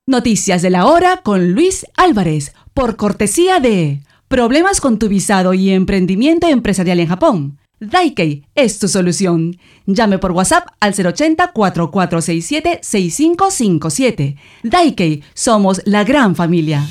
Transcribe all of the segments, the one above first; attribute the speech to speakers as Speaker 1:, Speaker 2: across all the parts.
Speaker 1: Noticias de la hora con Luis Álvarez, por cortesía de Problemas con tu visado y emprendimiento empresarial en Japón. Daikei es tu solución. Llame por WhatsApp al 080-4467-6557. Daikei, somos la gran familia.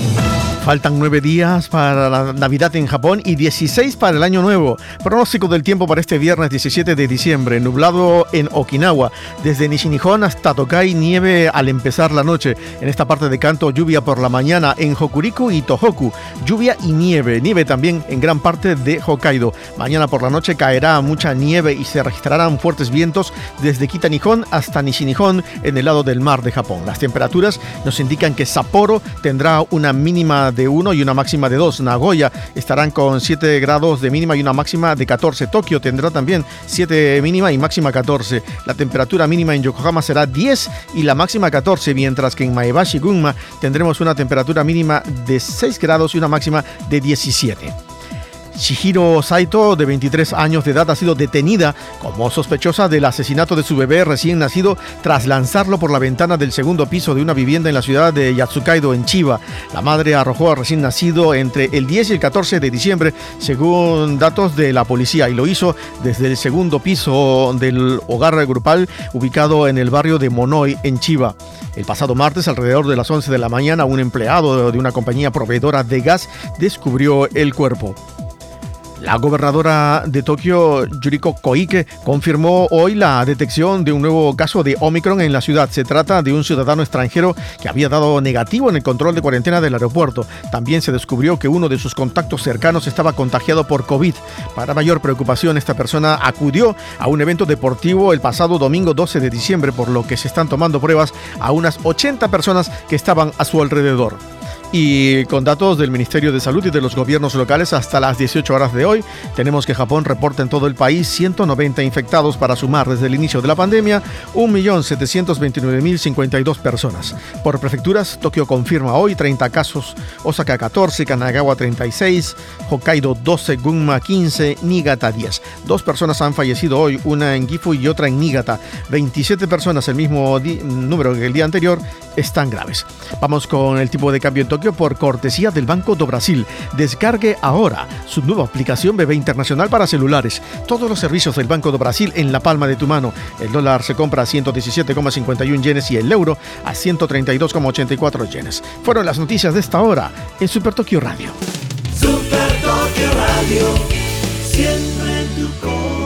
Speaker 2: Faltan 9 días para la Navidad en Japón y 16 para el Año Nuevo. Pronóstico del tiempo para este viernes 17 de diciembre. Nublado en Okinawa. Desde Nishinihon hasta Tokai, nieve al empezar la noche. En esta parte de Kanto, lluvia por la mañana. En Hokuriku y Tohoku, lluvia y nieve. Nieve también en gran parte de Hokkaido. Mañana por la noche caerá mucha nieve y se registrarán fuertes vientos desde Kita-Nihon hasta Nishinihon en el lado del mar de Japón. Las temperaturas nos indican que Sapporo tendrá una mínima de 1 y una máxima de 2. Nagoya estarán con 7 grados de mínima y una máxima de 14. Tokio tendrá también 7 mínima y máxima 14. La temperatura mínima en Yokohama será 10 y la máxima 14, mientras que en Maebashi, Gunma, tendremos una temperatura mínima de 6 grados y una máxima de 17. Chihiro Saito, de 23 años de edad, ha sido detenida como sospechosa del asesinato de su bebé recién nacido tras lanzarlo por la ventana del segundo piso de una vivienda en la ciudad de Yatsukaido, en Chiba. La madre arrojó al recién nacido entre el 10 y el 14 de diciembre, según datos de la policía, y lo hizo desde el segundo piso del hogar grupal ubicado en el barrio de Monoi, en Chiba. El pasado martes, alrededor de las 11 de la mañana, un empleado de una compañía proveedora de gas descubrió el cuerpo. La gobernadora de Tokio, Yuriko Koike, confirmó hoy la detección de un nuevo caso de Omicron en la ciudad. Se trata de un ciudadano extranjero que había dado negativo en el control de cuarentena del aeropuerto. También se descubrió que uno de sus contactos cercanos estaba contagiado por COVID. Para mayor preocupación, esta persona acudió a un evento deportivo el pasado domingo 12 de diciembre, por lo que se están tomando pruebas a unas 80 personas que estaban a su alrededor. Y con datos del Ministerio de Salud y de los gobiernos locales, hasta las 18 horas de hoy, tenemos que Japón reporta en todo el país 190 infectados para sumar desde el inicio de la pandemia 1.729.052 personas. Por prefecturas, Tokio confirma hoy 30 casos, Osaka 14, Kanagawa 36, Hokkaido 12, Gunma 15, Niigata 10. 2 personas han fallecido hoy, una en Gifu y otra en Niigata. 27 personas, el mismo número que el día anterior, están graves. Vamos con el tipo de cambio en Tokio por cortesía del Banco do Brasil. Descargue ahora su nueva aplicación BB Internacional para celulares. Todos los servicios del Banco do Brasil en la palma de tu mano. El dólar se compra a 117,51 yenes y el euro a 132,84 yenes. Fueron las noticias de esta hora en Super Tokio Radio.
Speaker 3: Super Tokio Radio, siempre en tu corazón.